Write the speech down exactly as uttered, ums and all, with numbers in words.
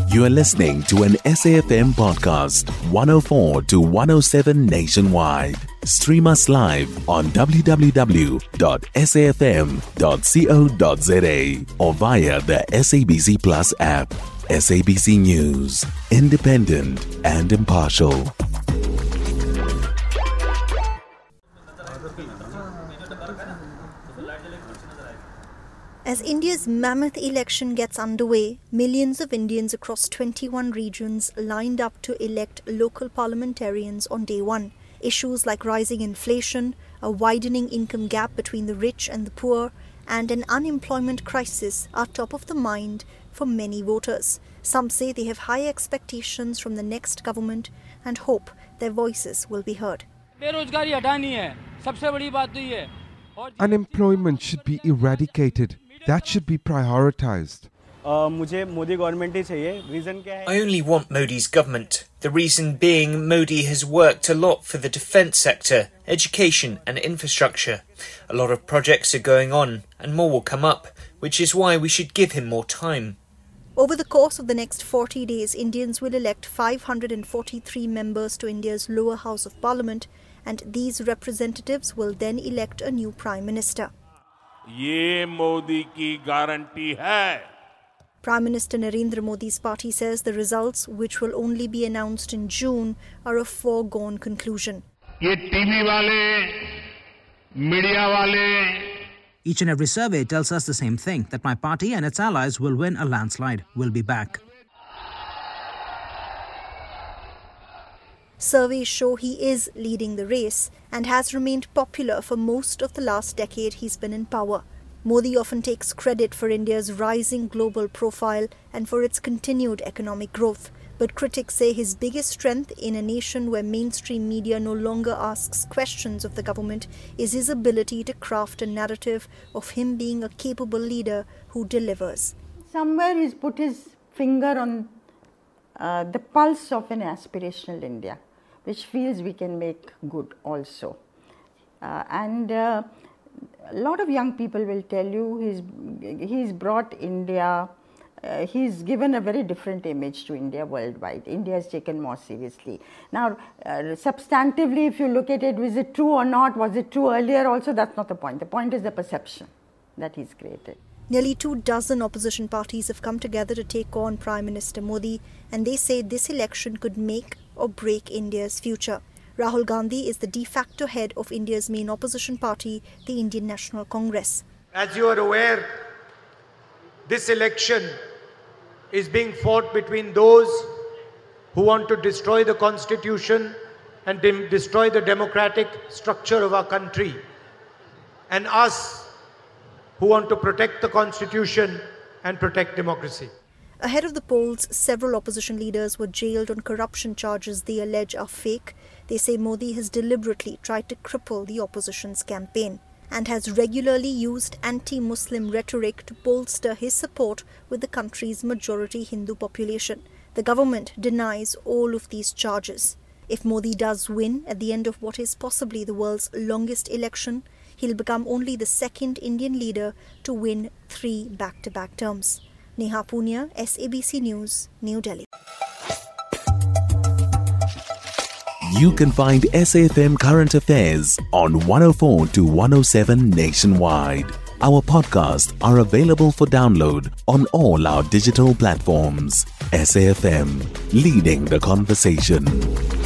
You are listening to an S A F M podcast, one oh four to one oh seven nationwide. Stream us live on w w w dot s a f m dot co dot z a or via the S A B C Plus app. S A B C News, independent and impartial. As India's mammoth election gets underway, millions of Indians across twenty-one regions lined up to elect local parliamentarians on day one. Issues like rising inflation, a widening income gap between the rich and the poor, and an unemployment crisis are top of the mind for many voters. Some say they have high expectations from the next government and hope their voices will be heard. Unemployment should be eradicated. That should be prioritized. I only want Modi's government. The reason being Modi has worked a lot for the defence sector, education and infrastructure. A lot of projects are going on and more will come up, which is why we should give him more time. Over the course of the next forty days, Indians will elect five hundred forty-three members to India's lower house of parliament, and these representatives will then elect a new prime minister. ये मोदी की guarantee है. Prime Minister Narendra Modi's party says the results, which will only be announced in June, are a foregone conclusion. ये TV वाले, media वाले. Each and every survey tells us the same thing, that my party and its allies will win a landslide. We'll be back. Surveys show he is leading the race and has remained popular for most of the last decade he's been in power. Modi often takes credit for India's rising global profile and for its continued economic growth. But critics say his biggest strength in a nation where mainstream media no longer asks questions of the government is his ability to craft a narrative of him being a capable leader who delivers. Somewhere he's put his finger on uh, the pulse of an aspirational India, which feels we can make good also. Uh, and uh, a lot of young people will tell you he's, he's brought India, uh, he's given a very different image to India worldwide. India is taken more seriously. Now, uh, substantively, if you look at it, was it true or not, was it true earlier also, that's not the point. The point is the perception that he's created. Nearly two dozen opposition parties have come together to take on Prime Minister Modi, and they say this election could make or break India's future. Rahul Gandhi is the de facto head of India's main opposition party, the Indian National Congress. As you are aware, this election is being fought between those who want to destroy the constitution and de- destroy the democratic structure of our country, and us who want to protect the constitution and protect democracy. Ahead of the polls, several opposition leaders were jailed on corruption charges they allege are fake. They say Modi has deliberately tried to cripple the opposition's campaign and has regularly used anti-Muslim rhetoric to bolster his support with the country's majority Hindu population. The government denies all of these charges. If Modi does win at the end of what is possibly the world's longest election, he'll become only the second Indian leader to win three back-to-back terms. Neha Punia, S A B C News, New Delhi. You can find S A F M Current Affairs on one oh four to one oh seven nationwide. Our podcasts are available for download on all our digital platforms. S A F M, leading the conversation.